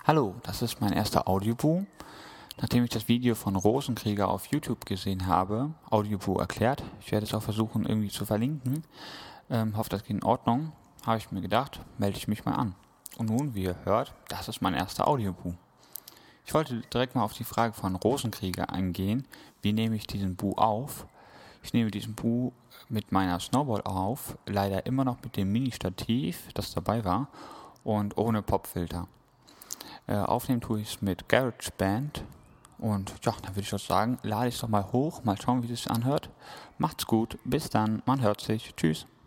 Hallo, das ist mein erster Audioboo. Nachdem ich das Video von Rosenkrieger auf YouTube gesehen habe, Audioboo erklärt, ich werde es auch versuchen irgendwie zu verlinken, hoffe, das geht in Ordnung, habe ich mir gedacht, melde ich mich mal an. Und nun, wie ihr hört, das ist mein erster Audioboo. Ich wollte direkt mal auf die Frage von Rosenkrieger eingehen, wie nehme ich diesen Boo auf? Ich nehme diesen Boo mit meiner Snowboard auf, leider immer noch mit dem Mini-Stativ, das dabei war, und ohne Popfilter. Aufnehmen tue ich es mit GarageBand und ja, dann würde ich doch sagen, lade ich es doch mal hoch, mal schauen, wie es sich anhört. Macht's gut, bis dann, man hört sich, tschüss.